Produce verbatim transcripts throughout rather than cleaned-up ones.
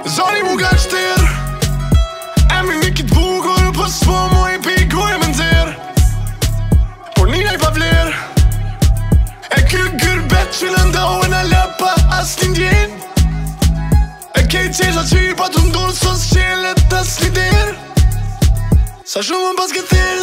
Zoni mu ka shtir Emri një kit bukur Po s'po mu i piku e më nxer Por nina i pa vler E ky gërbet që në ndohen a lëpa as t'indjen E kej qesha që i pa t'u ndonë sos qelet as lider Sa shumë më pas këtë thil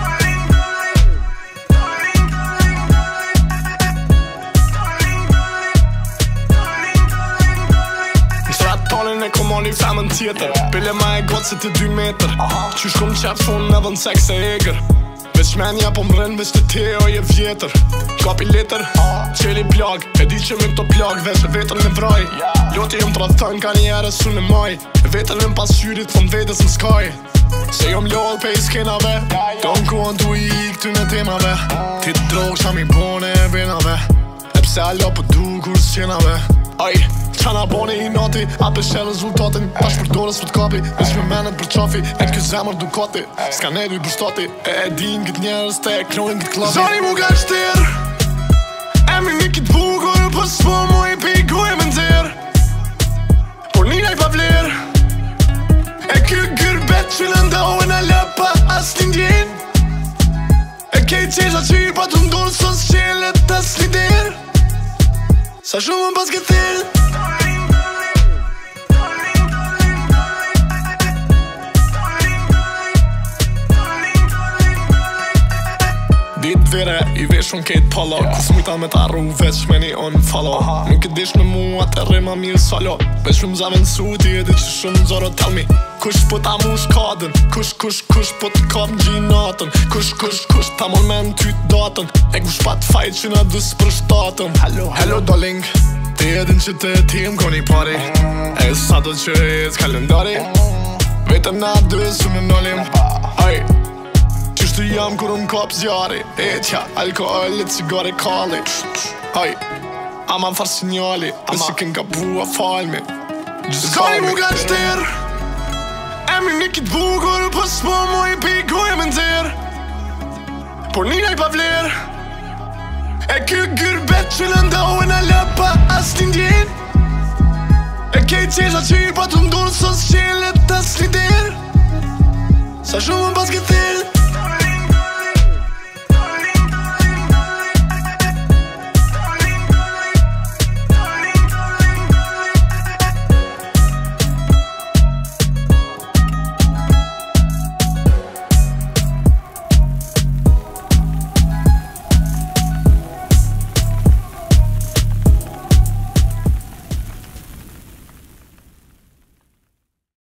E kom mali femën tjetër Pile ma e gotë se të dy meter Qysh kom qep thonë edhe në seks e eger Veç menja po mren veç të teo je vjetër Kapi letër, qeli plag E di që me këto plag veç e vetër në vraj Loti jom të rathën ka një ere su në maj E vetër në pasyrit thon vetës në skaj Se jom lodh pe i skenave Don kuon tu i këty në temave Ti të drogë sham i bone e venave E pse alo po du kur s'qenave Aj Qana bone i nati, a peshe rezultatin Pa shpërdores për t'kapi, veç me menet për qafi E kjo zemër dukati, s'ka ne du i bështati E e din këtë njerës te e krojnë këtë klavi Zoni mu ka shtir Emri një kit bukur Po s'po mu i piku e më nxer Por nina i pa vler E kjo gërbet që në ndohen a lëpa as t'indjen E kej qesha që i pa t'u ndonë sos qelet as lider Sa shumë më pas këtë thil Dit vere, i veshun kejt pala Kus mujta me ta rru veç me një unfollow Nuk e dish në mua të rima mirë solo Veç shumë zavën su ti e di që shumë zoro tell me Kush po ta mu shkadën Kush, kush, kush po t'kap në gjinatën Kush, kush, kush ta mon me në ty t'datën E kush pat fajt që na dus për shtatën Hello, hello darling Ti e din që të tim koni pari E sa do që e të kalendari Vetëm na dy su në nolim Aj Qështë të jam kur unë kap zjari E tja, alkoholit, cigare, kalli Haj, ama më farë sinjali E si kën ka bua falmi Zoni mu ka shtir Emri një kit bukur Po s'po mu i piku e më nxer Por nina i pa vler E kjo gërbet që në ndohen a lëpa as t'indjen E kej qesha që i pa t'u ndonë sos qelet as lider Sa shumë më pas këtë thil